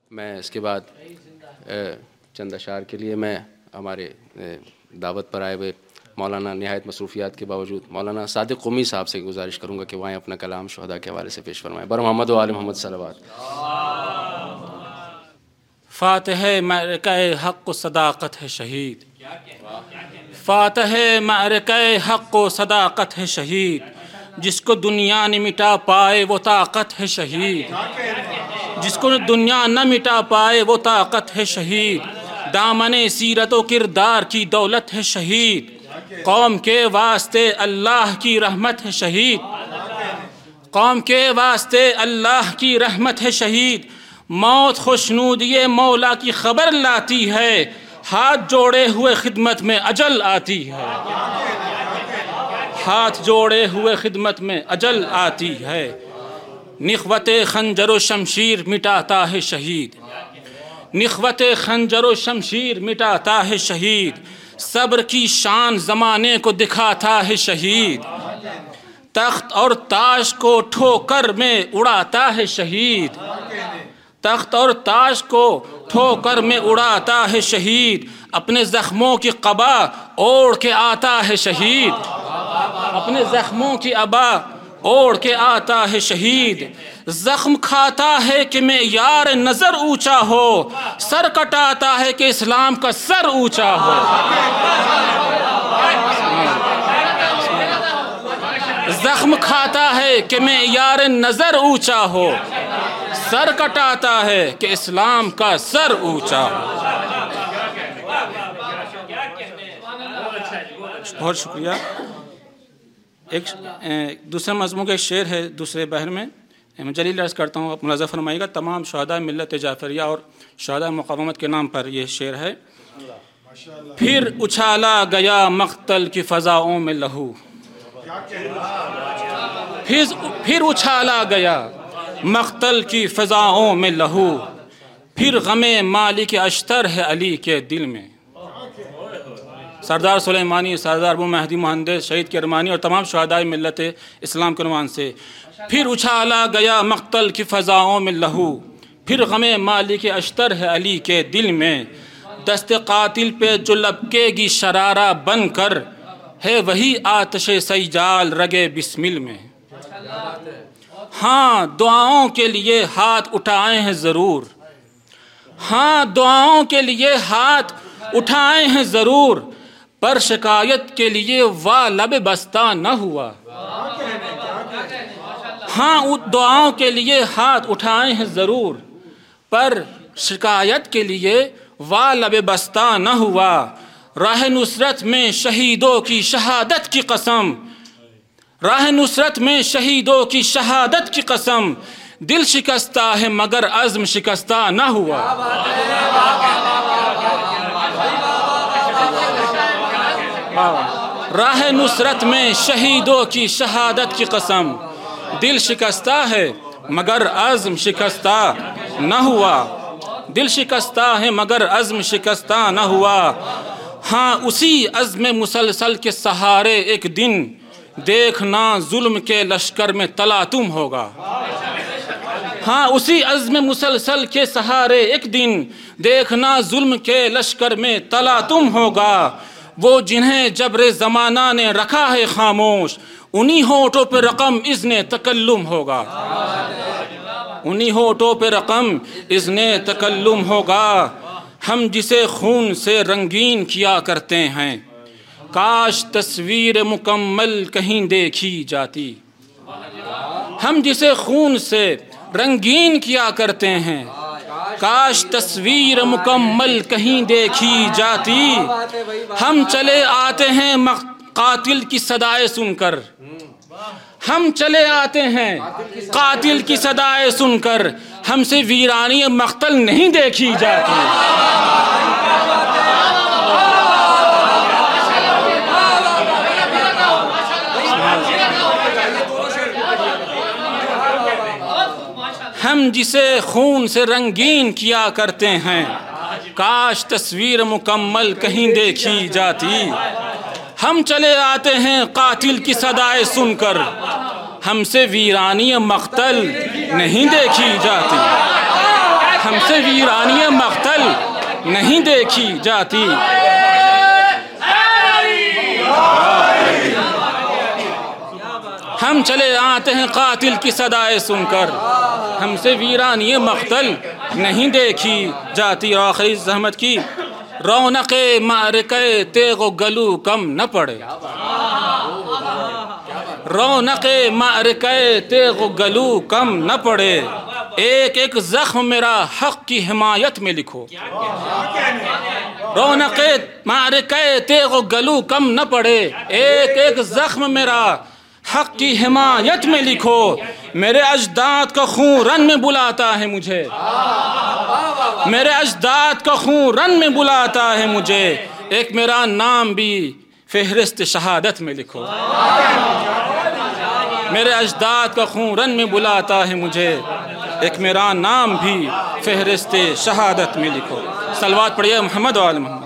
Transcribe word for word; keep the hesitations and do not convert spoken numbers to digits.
میں اس کے بعد چند اشعار کے لیے میں ہمارے دعوت پر آئے ہوئے مولانا نہایت مصروفیات کے باوجود مولانا صادق قمی صاحب سے گزارش کروں گا کہ وہ اپنا کلام شہداء کے حوالے سے پیش فرمائیں. بر محمد و آل محمد صلوات. فاتح معرکہ حق و صداقت ہے شہید، فاتح معرکہ حق و صداقت ہے شہید، جس کو دنیا نہ مٹا پائے وہ طاقت ہے شہید، جس کو دنیا نہ مٹا پائے وہ طاقت ہے شہید، دامن سیرت و کردار کی دولت ہے شہید، قوم کے واسطے اللہ کی رحمت ہے شہید، قوم کے واسطے اللہ کی رحمت ہے شہید، موت خوشنودی مولا کی خبر لاتی ہے، ہاتھ جوڑے ہوئے خدمت میں اجل آتی ہے، ہاتھ جوڑے ہوئے خدمت میں اجل آتی ہے، نخوت خنجر و شمشیر مٹاتا ہے شہید، نخوت خنجر و شمشیر مٹاتا ہے شہید، صبر کی شان زمانے کو دکھاتا ہے شہید، تخت اور تاج کو ٹھوکر میں اڑاتا ہے شہید، تخت اور تاج کو ٹھوکر میں اڑاتا ہے شہید، اپنے زخموں کی قبا اوڑھ کے آتا ہے شہید، اپنے زخموں کی ابا اوڑھ کے آتا ہے شہید، زخم کھاتا ہے کہ معیار نظر اونچا ہو، سر کٹاتا ہے کہ اسلام کا سر اونچا ہو، زخم کھاتا ہے کہ معیار نظر اونچا ہو، سر کٹاتا ہے کہ اسلام کا سر اونچا ہو. بہت شکریہ. ایک دوسرے مضمون کا ایک شعر ہے دوسرے بحر میں، میں جلیل عرض کرتا ہوں، آپ ملاحظہ فرمائیے گا. تمام شہداء ملت جعفریہ اور شہداء مقاومت کے نام پر یہ شعر ہے. پھر اچھالا گیا مقتل کی فضاؤں میں لہو، پھر پھر اچھالا گیا مقتل کی فضاؤں میں لہو، پھر غم مالک اشتر ہے علی کے دل میں. سردار سلیمانی، سردار ابو مہدی مہندس، شہید کرمانی اور تمام شہداء ملت اسلام کے عنوان سے، پھر اچھالا گیا مقتل کی فضاؤں میں لہو، پھر غم مالک اشتر ہے علی کے دل میں، دست قاتل پہ جو لپکے گی شرارہ بن کر، ہے وہی آتش سیجال رگے بسمل میں. ہاں دعاؤں کے لیے ہاتھ اٹھائے ہیں ضرور، ہاں دعاؤں کے لیے ہاتھ اٹھائے ہیں ضرور، پر شکایت کے لیے وا لب بستہ نہ ہوا. ہاں دعاؤں کے لیے ہاتھ اٹھائے ہیں ضرور، پر شکایت کے لیے وا لب بستہ نہ ہوا. راہ نصرت میں شہیدوں کی شہادت کی قسم، راہ نصرت میں شہیدوں کی شہادت کی قسم، دل شکستہ ہے مگر عزم شکستہ نہ ہوا. راہ نصرت میں شہیدوں کی شہادت کی قسم، دل شکستہ ہے مگر عزم شکستہ نہ ہوا، دل شکستہ ہے مگر عزم شکستہ نہ ہوا. ہاں اسی عزم مسلسل کے سہارے ایک دن دیکھنا ظلم کے لشکر میں تلاطم ہوگا. ہاں اسی عزم مسلسل کے سہارے ایک دن دیکھنا ظلم کے لشکر میں تلاطم ہوگا. وہ جنہیں جبر زمانہ نے رکھا ہے خاموش، انہی ہونٹوں پہ رقم اذن تکلم ہوگا، انہی ہونٹوں پہ رقم اذن تکلم ہوگا. ہم جسے خون سے رنگین کیا کرتے ہیں، کاش تصویر مکمل کہیں دیکھی جاتی. ہم جسے خون سے رنگین کیا کرتے ہیں، کاش تصویر مکمل کہیں دیکھی جاتی. ہم چلے آتے ہیں قاتل کی صدائیں سن کر، ہم چلے آتے ہیں قاتل کی صدائیں سن کر، ہم سے ویرانی مقتل نہیں دیکھی جاتی. ہم جسے خون سے رنگین کیا کرتے ہیں، کاش تصویر مکمل کہیں دیکھی جاتی. ہم چلے آتے ہیں قاتل کی صدائیں سن کر، ہم سے ویرانی مقتل نہیں دیکھی جاتی. ہم سے ویرانی مقتل نہیں دیکھی جاتی. ہم چلے آتے ہیں قاتل کی صدائے سن کر، ہم سے ویرانی مقتل نہیں دیکھی جاتی. اور آخری زحمت کی رونق معرکہ تیغ و گلو کم نہ پڑے. رونق معرکہ تیغ و گلو کم نہ پڑے، ایک ایک زخم میرا حق کی حمایت میں لکھو. رونق معرکہ تیغ و گلو کم نہ پڑے، ایک ایک زخم میرا حق کی حمایت میں لکھو. میرے اجداد کا خون رن میں بلاتا ہے مجھے، میرے اجداد کا خون رن میں بلاتا ہے مجھے. ایک میرا نام بھی فہرست شہادت میں لکھو. میرے اجداد کا خون رن میں بلاتا ہے مجھے، ایک میرا نام بھی فہرست شہادت میں لکھو. صلوات پڑھیے محمد و آل محمد.